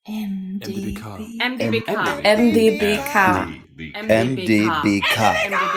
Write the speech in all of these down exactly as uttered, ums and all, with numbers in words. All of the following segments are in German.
M D B K. M D B K. M D B K. M D B K.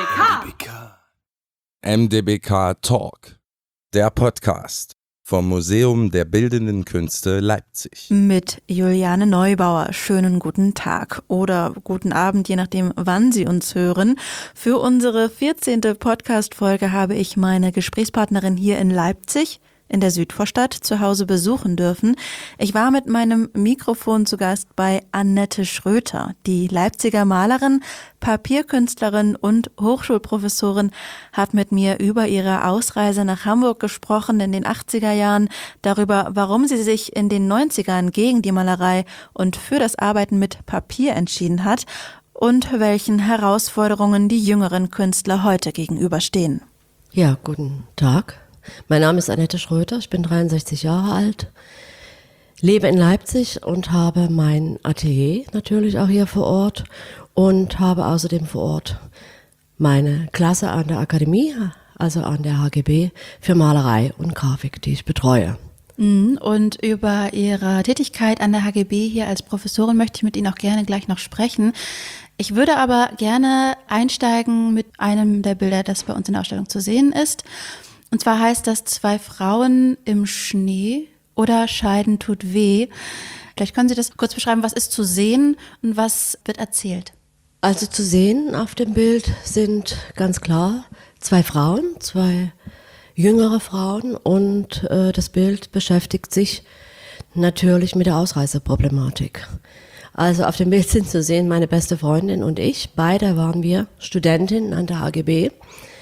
M D B K Talk, der Podcast vom Museum der Bildenden Künste Leipzig. Mit Juliane Neubauer. Schönen guten Tag oder guten Abend, je nachdem, wann Sie uns hören. Für unsere vierzehnte Podcast-Folge habe ich meine Gesprächspartnerin hier in Leipzig, in der Südvorstadt, zu Hause besuchen dürfen. Ich war mit meinem Mikrofon zu Gast bei Annette Schröter. Die Leipziger Malerin, Papierkünstlerin und Hochschulprofessorin hat mit mir über ihre Ausreise nach Hamburg gesprochen in den achtziger Jahren, darüber, warum sie sich in den neunzigern gegen die Malerei und für das Arbeiten mit Papier entschieden hat und welchen Herausforderungen die jüngeren Künstler heute gegenüberstehen. Ja, guten Tag. Mein Name ist Annette Schröter, ich bin dreiundsechzig Jahre alt, lebe in Leipzig und habe mein Atelier natürlich auch hier vor Ort und habe außerdem vor Ort meine Klasse an der Akademie, also an der H G B, für Malerei und Grafik, die ich betreue. Und über Ihre Tätigkeit an der H G B hier als Professorin möchte ich mit Ihnen auch gerne gleich noch sprechen. Ich würde aber gerne einsteigen mit einem der Bilder, das bei uns in der Ausstellung zu sehen ist. Und zwar heißt das Zwei Frauen im Schnee oder Scheiden tut weh. Vielleicht können Sie das kurz beschreiben, was ist zu sehen und was wird erzählt? Also zu sehen auf dem Bild sind ganz klar zwei Frauen, zwei jüngere Frauen und äh, das Bild beschäftigt sich natürlich mit der Ausreiseproblematik. Also auf dem Bild sind zu sehen meine beste Freundin und ich. Beide waren wir Studentinnen an der H G B.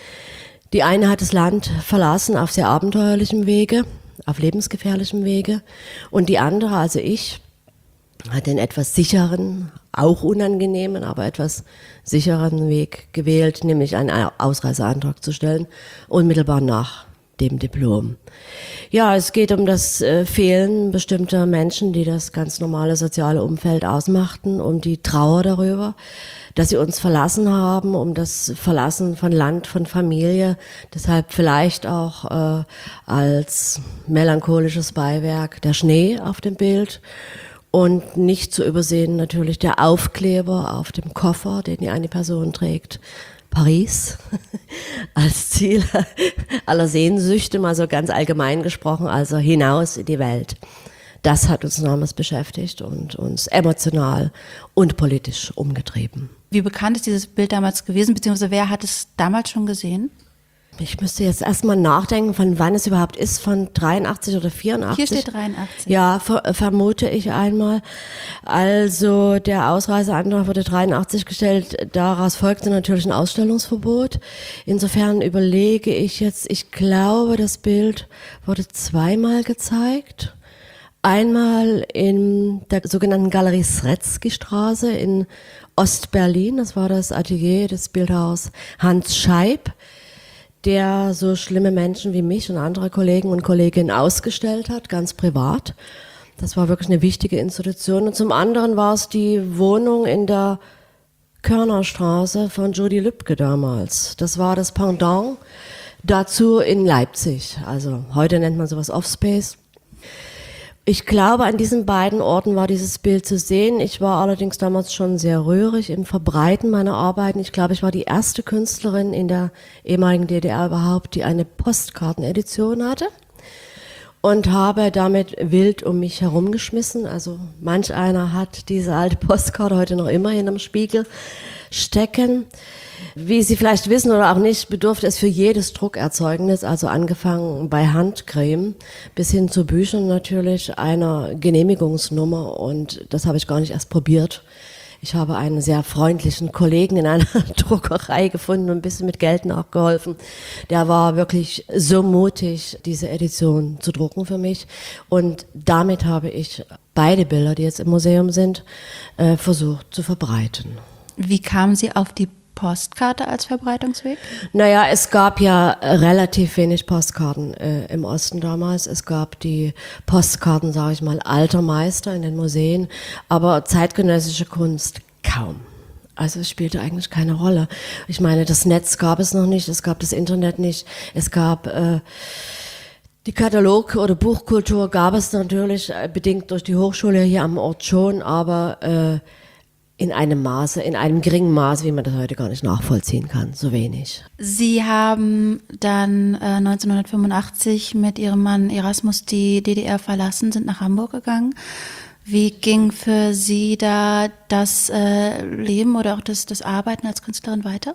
Die eine hat das Land verlassen auf sehr abenteuerlichem Wege, auf lebensgefährlichem Wege. Und die andere, also ich, hat den etwas sicheren, auch unangenehmen, aber etwas sicheren Weg gewählt, nämlich einen Ausreiseantrag zu stellen, unmittelbar nach dem Diplom. Ja, es geht um das äh, Fehlen bestimmter Menschen, die das ganz normale soziale Umfeld ausmachten, um die Trauer darüber, dass sie uns verlassen haben, um das Verlassen von Land, von Familie, deshalb vielleicht auch äh, als melancholisches Beiwerk der Schnee auf dem Bild und nicht zu übersehen natürlich der Aufkleber auf dem Koffer, den die eine Person trägt. Paris als Ziel aller Sehnsüchte, mal so ganz allgemein gesprochen, also hinaus in die Welt. Das hat uns damals beschäftigt und uns emotional und politisch umgetrieben. Wie bekannt ist dieses Bild damals gewesen, beziehungsweise wer hat es damals schon gesehen? Ich müsste jetzt erstmal nachdenken, von wann es überhaupt ist, von dreiundachtzig oder vierundachtzig. Hier steht dreiundachtzig. Ja, ver- vermute ich einmal. Also der Ausreiseantrag wurde dreiundachtzig gestellt, daraus folgte natürlich ein Ausstellungsverbot. Insofern überlege ich jetzt, ich glaube, das Bild wurde zweimal gezeigt. Einmal in der sogenannten Galerie Sretzky-Straße in Ostberlin, das war das Atelier des Bildhauers Hans Scheib, der so schlimme Menschen wie mich und andere Kollegen und Kolleginnen ausgestellt hat, ganz privat. Das war wirklich eine wichtige Institution. Und zum anderen war es die Wohnung in der Körnerstraße von Judy Lübke damals. Das war das Pendant dazu in Leipzig. Also heute nennt man sowas Offspace. Ich glaube, an diesen beiden Orten war dieses Bild zu sehen. Ich war allerdings damals schon sehr rührig im Verbreiten meiner Arbeiten. Ich glaube, ich war die erste Künstlerin in der ehemaligen D D R überhaupt, die eine Postkartenedition hatte und habe damit wild um mich herumgeschmissen. Also manch einer hat diese alte Postkarte heute noch immer hinterm Spiegel stecken. Wie Sie vielleicht wissen oder auch nicht, bedurfte es für jedes Druckerzeugnis, also angefangen bei Handcreme bis hin zu Büchern natürlich, einer Genehmigungsnummer und das habe ich gar nicht erst probiert. Ich habe einen sehr freundlichen Kollegen in einer Druckerei gefunden und ein bisschen mit Geld nachgeholfen. Der war wirklich so mutig, diese Edition zu drucken für mich und damit habe ich beide Bilder, die jetzt im Museum sind, äh, versucht zu verbreiten. Wie kamen Sie auf die Postkarte als Verbreitungsweg? Naja, es gab ja relativ wenig Postkarten äh, im Osten damals. Es gab die Postkarten, sage ich mal, alter Meister in den Museen, aber zeitgenössische Kunst kaum. Also es spielte eigentlich keine Rolle. Ich meine, das Netz gab es noch nicht, es gab das Internet nicht, es gab äh, Die Katalog- oder Buchkultur gab es natürlich, äh, bedingt durch die Hochschule hier am Ort schon, aber äh, in einem Maße, in einem geringen Maße, wie man das heute gar nicht nachvollziehen kann, so wenig. Sie haben dann äh, neunzehnhundertfünfundachtzig mit Ihrem Mann Erasmus die D D R verlassen, sind nach Hamburg gegangen. Wie ging für Sie da das äh, Leben oder auch das, das Arbeiten als Künstlerin weiter?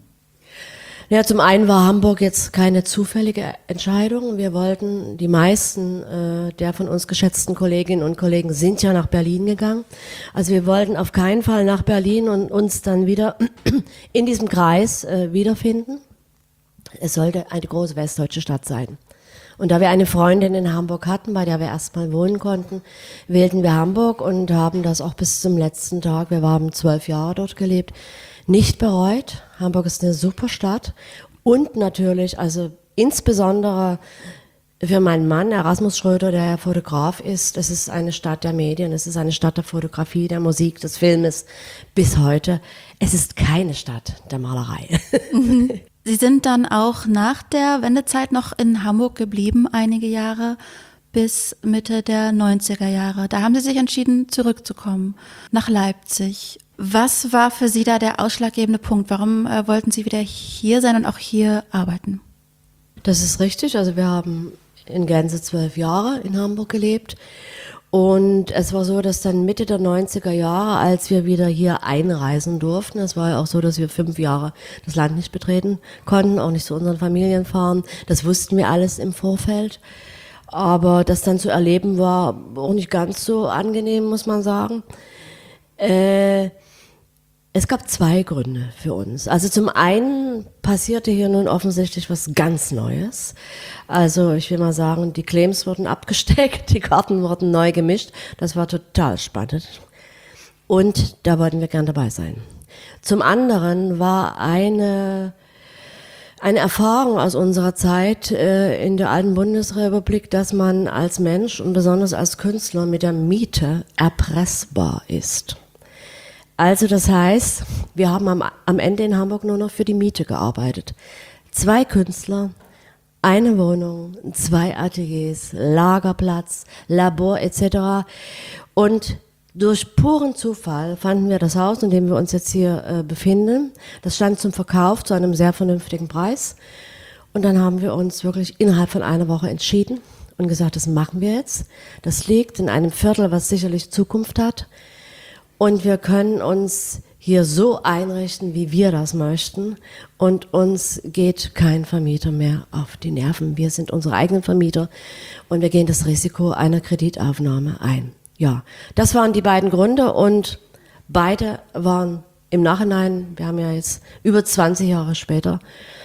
Ja, zum einen war Hamburg jetzt keine zufällige Entscheidung. Wir wollten, die meisten äh, der von uns geschätzten Kolleginnen und Kollegen sind ja nach Berlin gegangen. Also wir wollten auf keinen Fall nach Berlin und uns dann wieder in diesem Kreis äh, wiederfinden. Es sollte eine große westdeutsche Stadt sein. Und da wir eine Freundin in Hamburg hatten, bei der wir erstmal wohnen konnten, wählten wir Hamburg und haben das auch bis zum letzten Tag, wir haben zwölf Jahre dort gelebt, nicht bereut. Hamburg ist eine super Stadt und natürlich, also insbesondere für meinen Mann, Erasmus Schröder, der ja Fotograf ist, es ist eine Stadt der Medien, es ist eine Stadt der Fotografie, der Musik, des Filmes bis heute. Es ist keine Stadt der Malerei. Mhm. Sie sind dann auch nach der Wendezeit noch in Hamburg geblieben, einige Jahre, bis Mitte der neunziger Jahre. Da haben Sie sich entschieden, zurückzukommen nach Leipzig. Was war für Sie da der ausschlaggebende Punkt? Warum äh, wollten Sie wieder hier sein und auch hier arbeiten? Das ist richtig. Also wir haben in Gänze zwölf Jahre in Hamburg gelebt. Und es war so, dass dann Mitte der neunziger Jahre, als wir wieder hier einreisen durften, es war ja auch so, dass wir fünf Jahre das Land nicht betreten konnten, auch nicht zu unseren Familien fahren. Das wussten wir alles im Vorfeld. Aber das dann zu erleben war auch nicht ganz so angenehm, muss man sagen. Äh, Es gab zwei Gründe für uns. Also zum einen passierte hier nun offensichtlich was ganz Neues. Also ich will mal sagen, die Claims wurden abgesteckt, die Karten wurden neu gemischt. Das war total spannend. Und da wollten wir gern dabei sein. Zum anderen war eine, eine Erfahrung aus unserer Zeit äh, in der alten Bundesrepublik, dass man als Mensch und besonders als Künstler mit der Miete erpressbar ist. Also das heißt, wir haben am, am Ende in Hamburg nur noch für die Miete gearbeitet. Zwei Künstler, eine Wohnung, zwei Ateliers, Lagerplatz, Labor et cetera. Und durch puren Zufall fanden wir das Haus, in dem wir uns jetzt hier äh, befinden. Das stand zum Verkauf zu einem sehr vernünftigen Preis. Und dann haben wir uns wirklich innerhalb von einer Woche entschieden und gesagt, das machen wir jetzt. Das liegt in einem Viertel, was sicherlich Zukunft hat. Und wir können uns hier so einrichten, wie wir das möchten. Und uns geht kein Vermieter mehr auf die Nerven. Wir sind unsere eigenen Vermieter und wir gehen das Risiko einer Kreditaufnahme ein. Ja, das waren die beiden Gründe und beide waren im Nachhinein, wir haben ja jetzt über zwanzig Jahre später,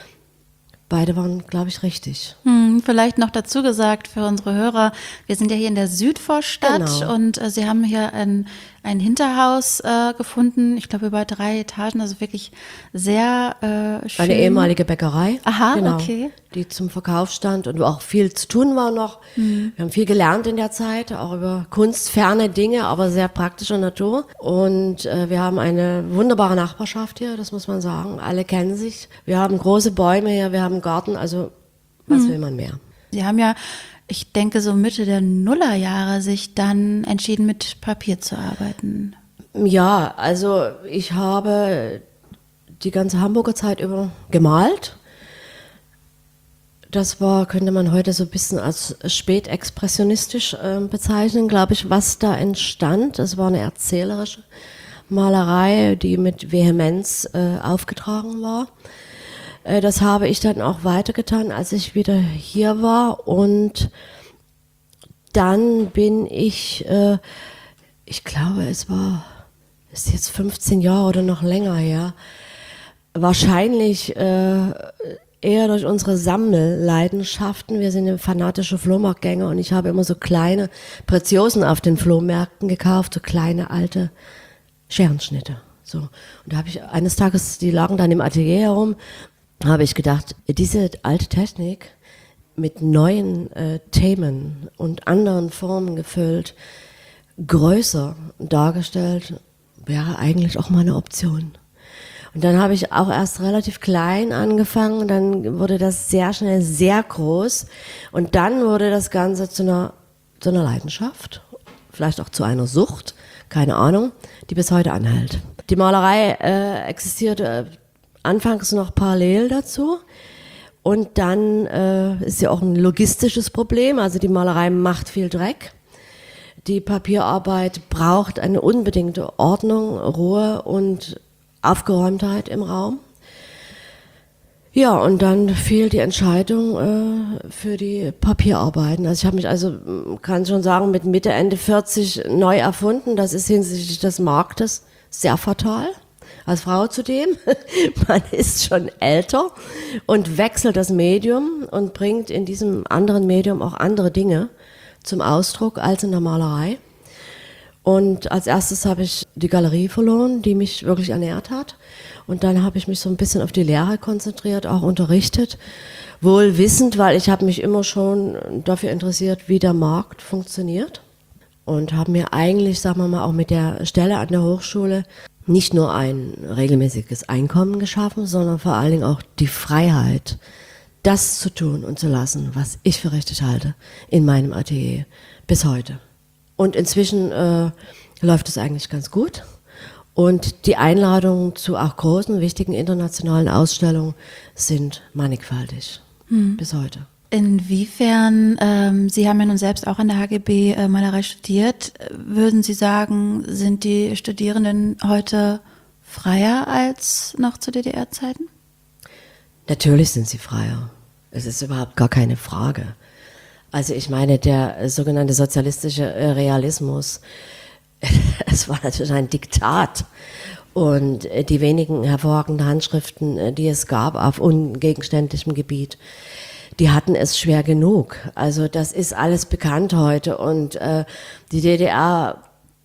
beide waren, glaube ich, richtig. Hm, vielleicht noch dazu gesagt für unsere Hörer, wir sind ja hier in der Südvorstadt Genau. und äh, Sie haben hier ein, ein Hinterhaus äh, gefunden, ich glaube über drei Etagen, also wirklich sehr äh, schön. Eine ehemalige Bäckerei, Aha, genau, okay. die zum Verkauf stand und wo auch viel zu tun war noch. Mhm. Wir haben viel gelernt in der Zeit, auch über kunstferne Dinge, aber sehr praktischer Natur. Und äh, wir haben eine wunderbare Nachbarschaft hier, das muss man sagen. Alle kennen sich. Wir haben große Bäume hier, wir haben einen Garten, also was mhm. will man mehr? Sie haben ja, ich denke, so Mitte der Nullerjahre sich dann entschieden, mit Papier zu arbeiten. Ja, also ich habe die ganze Hamburger Zeit über gemalt. Das war, könnte man heute so ein bisschen als spätexpressionistisch äh, bezeichnen, glaube ich, was da entstand. Es war eine erzählerische Malerei, die mit Vehemenz äh, aufgetragen war. Äh, das habe ich dann auch weitergetan, als ich wieder hier war. Und dann bin ich, äh, ich glaube, es war, ist jetzt fünfzehn Jahre oder noch länger her, wahrscheinlich äh, eher durch unsere Sammelleidenschaften. Wir sind fanatische Flohmarktgänger und ich habe immer so kleine Preziosen auf den Flohmärkten gekauft, so kleine alte Scherenschnitte. So. Und da habe ich eines Tages, die lagen dann im Atelier herum, habe ich gedacht, diese alte Technik mit neuen äh, Themen und anderen Formen gefüllt, größer dargestellt, wäre eigentlich auch mal eine Option. Und dann habe ich auch erst relativ klein angefangen, dann wurde das sehr schnell sehr groß und dann wurde das Ganze zu einer, zu einer Leidenschaft, vielleicht auch zu einer Sucht, keine Ahnung, die bis heute anhält. Die Malerei äh, existierte äh, anfangs noch parallel dazu und dann äh, ist ja auch ein logistisches Problem, also die Malerei macht viel Dreck. Die Papierarbeit braucht eine unbedingte Ordnung, Ruhe und Aufgeräumtheit im Raum. Ja, und dann fiel die Entscheidung äh, für die Papierarbeiten. Also ich habe mich also, kann schon sagen, mit Mitte, Ende vierzig neu erfunden. Das ist hinsichtlich des Marktes sehr fatal. Als Frau zudem. Man ist schon älter und wechselt das Medium und bringt in diesem anderen Medium auch andere Dinge zum Ausdruck als in der Malerei. Und als erstes habe ich die Galerie verloren, die mich wirklich ernährt hat. Und dann habe ich mich so ein bisschen auf die Lehre konzentriert, auch unterrichtet. Wohl wissend, weil ich habe mich immer schon dafür interessiert, wie der Markt funktioniert. Und habe mir eigentlich, sagen wir mal, auch mit der Stelle an der Hochschule nicht nur ein regelmäßiges Einkommen geschaffen, sondern vor allen Dingen auch die Freiheit, das zu tun und zu lassen, was ich für richtig halte, in meinem Atelier bis heute. Und inzwischen äh, läuft es eigentlich ganz gut. Und die Einladungen zu auch großen, wichtigen internationalen Ausstellungen sind mannigfaltig hm. bis heute. Inwiefern, ähm, Sie haben ja nun selbst auch an der H G B äh, Malerei studiert, würden Sie sagen, sind die Studierenden heute freier als noch zu D D R-Zeiten? Natürlich sind sie freier. Es ist überhaupt gar keine Frage. Also ich meine, der sogenannte sozialistische Realismus, es war natürlich ein Diktat. Und die wenigen hervorragenden Handschriften, die es gab auf ungegenständlichem Gebiet, die hatten es schwer genug. Also das ist alles bekannt heute. Und äh, die D D R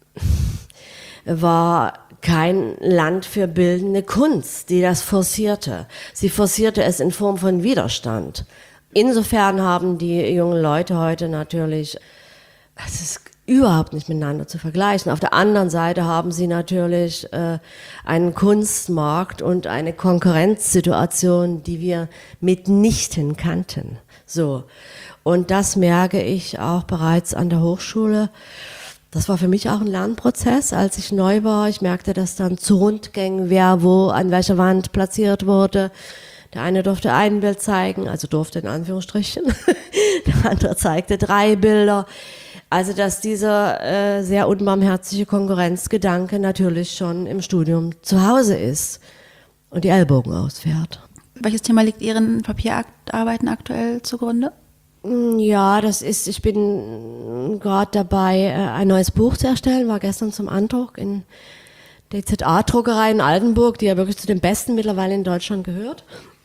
war kein Land für bildende Kunst, die das forcierte. Sie forcierte es in Form von Widerstand. Insofern haben die jungen Leute heute natürlich, es ist überhaupt nicht miteinander zu vergleichen. Auf der anderen Seite haben sie natürlich äh, einen Kunstmarkt und eine Konkurrenzsituation, die wir mitnichten kannten. So. Und das merke ich auch bereits an der Hochschule. Das war für mich auch ein Lernprozess, als ich neu war. Ich merkte, dass dann zu Rundgängen, wer wo an welcher Wand platziert wurde. Der eine durfte ein Bild zeigen, also durfte in Anführungsstrichen. Der andere zeigte drei Bilder. Also dass dieser äh, sehr unbarmherzige Konkurrenzgedanke natürlich schon im Studium zu Hause ist und die Ellbogen ausfährt. Welches Thema liegt Ihren Papierarbeiten aktuell zugrunde? Ja, das ist, ich bin gerade dabei, ein neues Buch zu erstellen, war gestern zum Andruck in der Z A-Druckerei in Altenburg, die ja wirklich zu den besten mittlerweile in Deutschland gehört.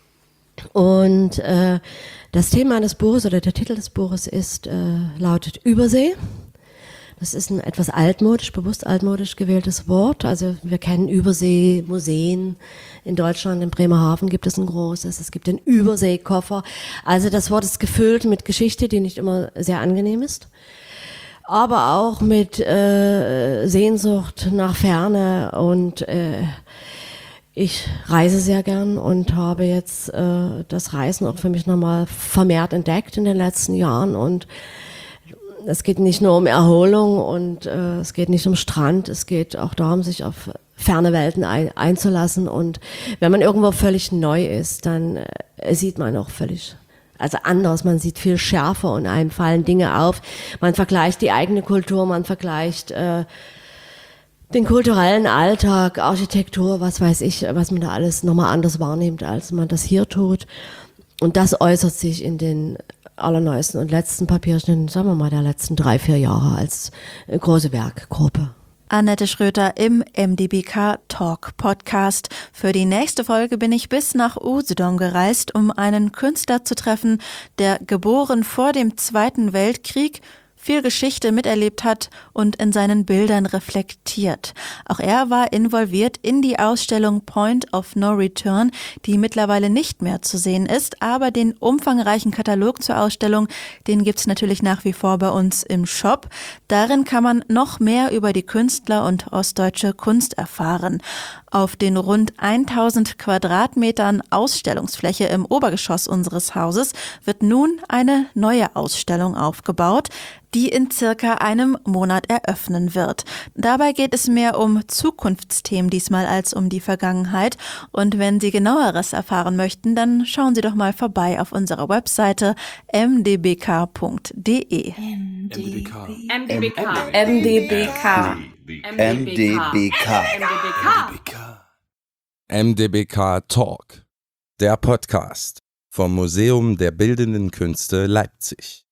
Und äh, das Thema des Buches oder der Titel des Buches ist, äh, lautet Übersee. Das ist ein etwas altmodisch, bewusst altmodisch gewähltes Wort. Also wir kennen Überseemuseen. In Deutschland, in Bremerhaven gibt es ein großes. Es gibt den Überseekoffer. Also das Wort ist gefüllt mit Geschichte, die nicht immer sehr angenehm ist. Aber auch mit äh, Sehnsucht nach Ferne. Und äh, ich reise sehr gern und habe jetzt äh, das Reisen auch für mich nochmal vermehrt entdeckt in den letzten Jahren. Und es geht nicht nur um Erholung und äh, es geht nicht um Strand, es geht auch darum, sich auf ferne Welten ein, einzulassen. Und wenn man irgendwo völlig neu ist, dann äh, sieht man auch völlig, also anders, man sieht viel schärfer und einem fallen Dinge auf. Man vergleicht die eigene Kultur, man vergleicht äh, den kulturellen Alltag, Architektur, was weiß ich, was man da alles nochmal anders wahrnimmt, als man das hier tut. Und das äußert sich in den allerneuesten und letzten Papierschnitten, sagen wir mal, der letzten drei, vier Jahre als große Werkgruppe. Annette Schröter im M D B K Talk Podcast. Für die nächste Folge bin ich bis nach Usedom gereist, um einen Künstler zu treffen, der geboren vor dem Zweiten Weltkrieg viel Geschichte miterlebt hat und in seinen Bildern reflektiert. Auch er war involviert in die Ausstellung Point of No Return, die mittlerweile nicht mehr zu sehen ist, aber den umfangreichen Katalog zur Ausstellung, den gibt's natürlich nach wie vor bei uns im Shop. Darin kann man noch mehr über die Künstler und ostdeutsche Kunst erfahren. Auf den rund tausend Quadratmetern Ausstellungsfläche im Obergeschoss unseres Hauses wird nun eine neue Ausstellung aufgebaut, die in circa einem Monat eröffnen wird. Dabei geht es mehr um Zukunftsthemen diesmal als um die Vergangenheit. Und wenn Sie genaueres erfahren möchten, dann schauen Sie doch mal vorbei auf unserer Webseite m d b k punkt d e. M D B K. M D B K. M D B K. M D B K. M D B K Talk, der Podcast vom Museum der Bildenden Künste Leipzig.